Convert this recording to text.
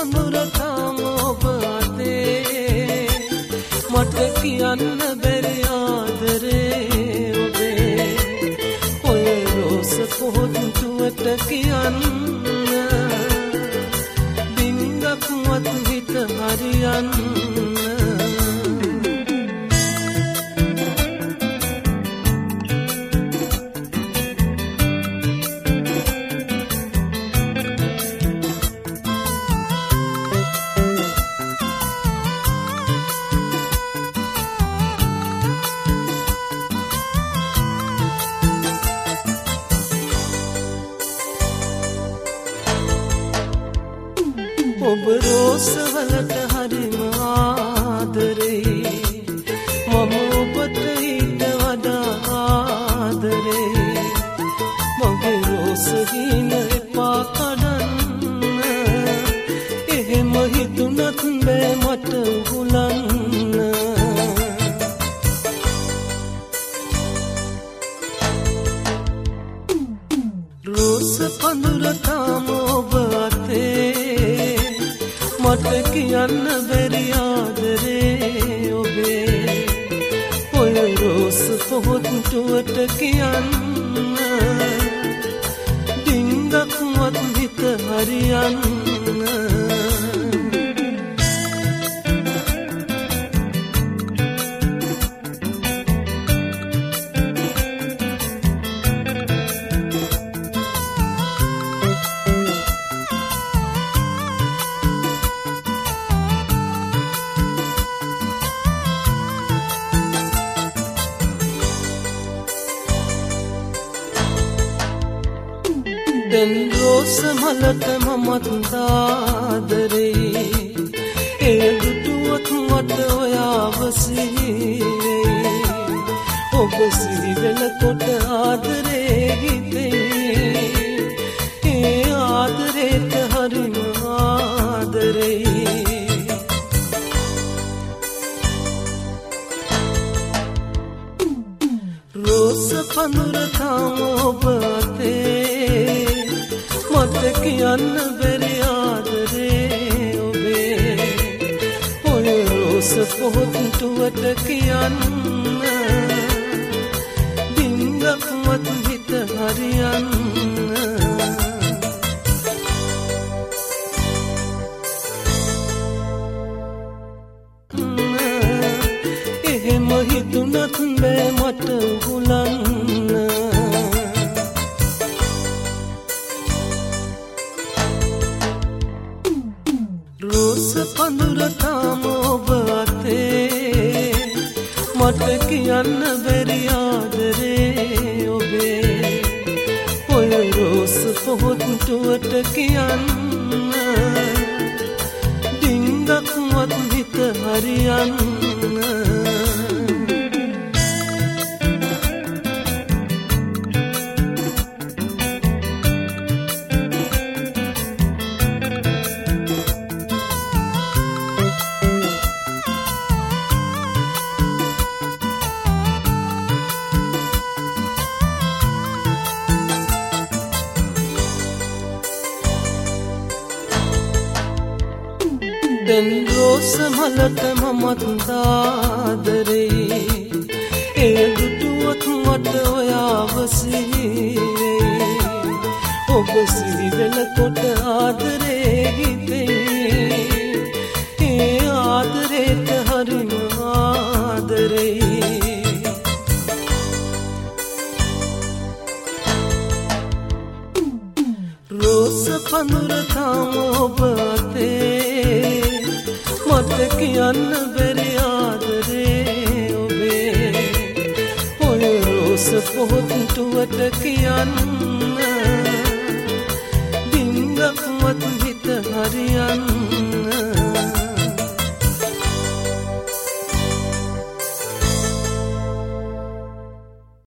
පඳුර තාම ඔබ අතේ මට කියන්න බැරි ආදරේ ඔබේ ඔය රෝස පොහොන්තුවට කියන්න බින්දක්වත් හිත හරියන්න ඔබ රෝස වලට හරිම ආදරේ මම ඔබට ඊට වඩා ආදරේ මගේ රෝස හින එපා කඩන්න එහෙම හිතුණත් බෑ මට උහුලන්න රෝස පඳුර තාම ඔබ අතේ මට කියන්න බැරි ආදරේ ඔබේ ඔය රෝස පොහොන්තුවට කියන්න ඩිංගක්වත් හිත හරියන්න දැන් රෝස මලට මමත් ආදරේ ඒ දුටුවත් මට ඔයාව සිහිවේ ඔබ සිහි වෙනකොට ආදරේ හිතේ ඒ ආදරේට හරිම ආදරේ රෝස පඳුර තාම ඔබ අතේ මට කියන්න බැරි ආදරේ ඔබේ ඔය රෝස පොහොන්තුවට කියන්න බින්දක්වත් හිත හරියන්න එහෙම හිතුණත් බෑ මට උහුලන්න රෝස පඳුර තාම ඔබ අතේ මට කියන්න බැරි ආදරේ ඔබේ ඔය රෝස පොහොන්තුවට කියන්න ඩිංගක්වත් හිත හරියන්න දැන් රෝස මලට මමත් ආදරේ ඒ දුටුවත් මට ඔයාව සිහිවේ ඔබ සිහි වෙනකොට ආදරේ හිතේ ඒ ආදරේට හරිම ආදරේ රෝස පඳුර තාම ඔබ අතේ මට කියන්න බැරි ආදරේ ඔබේ ඔය රෝස පොහොන්තුවට කියන්න බින්දක්වත් හිත හරියන්න